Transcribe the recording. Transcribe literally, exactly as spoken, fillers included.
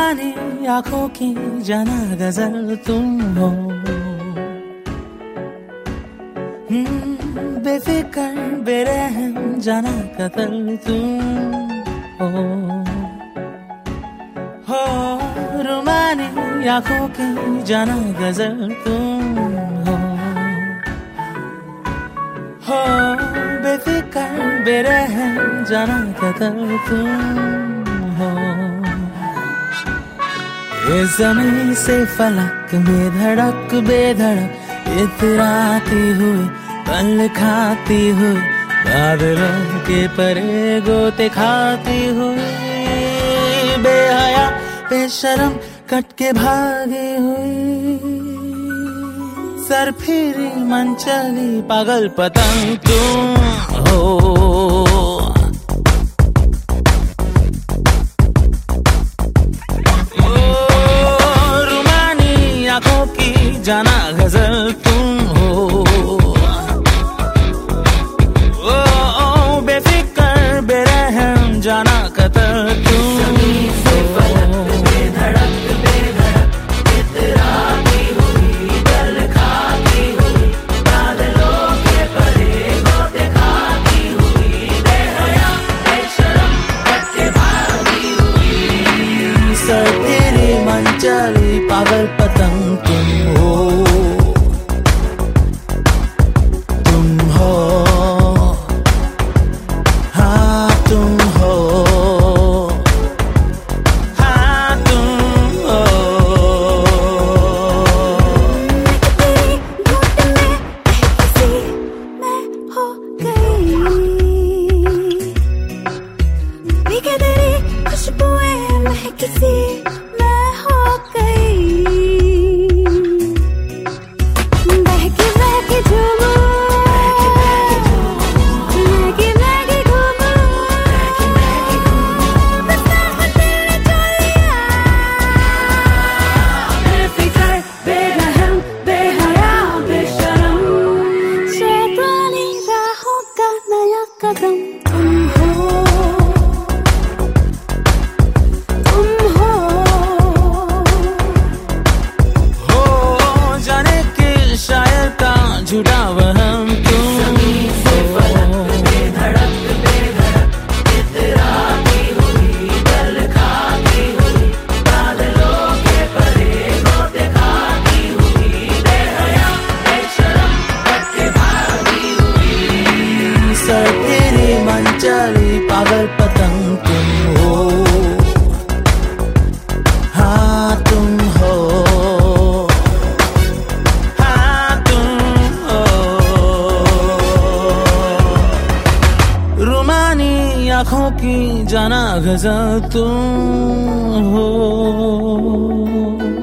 रुमानी आंखों की जाना गजल तुम हो, बेफिकर बेरहम जाना कतल तुम हो, हो रुमानी आंखों की जाना गजल तुम हो, हो बेफिकर बेरहम जाना कतल तुम हो। ये ज़मीन से फलक में धड़क बेधड़क इतराती हुई पल खाती हुई बादलों के परे गोते खाती हुई बेहया बेशरम कट के भागी हुई सर फिरी मन चली पागल पतंग तुम हो। आंखों की जाना गजल तुम हो, ओ, ओ बेफिकर बेरहम जाना कतल तुम हो। बेधड़क बेधड़क इतराती हुई पल खाती हुई बादलों के परे गोते खाती हुई बेहया बेशरम कट के भागी हुई सर तेरी मन चली पागल पतंग तुम हो, तुम हो, हाँ तुम हो, हाँ तुम हो। खुशबुएं महकी मैं हो गई, बहकी बहकी झूमूं, महकी महकी घूमूं, बस मैं तेरे चलिया बेफिकर बेरहम बेहया बेशरम शैतानी राहों का नया कदम तुम हो, झूठा वहम तुम हो, बेधड़क बेधड़क इतराती हुई पल खाती हुई बादलों के परे गोते खाती हुई बेहया बेशरम कट के भागी हुई सर तेरी मन चली पागल पतंग तुम हो, हाँ तुम हो, आंखों की जाना गजल तुम हो।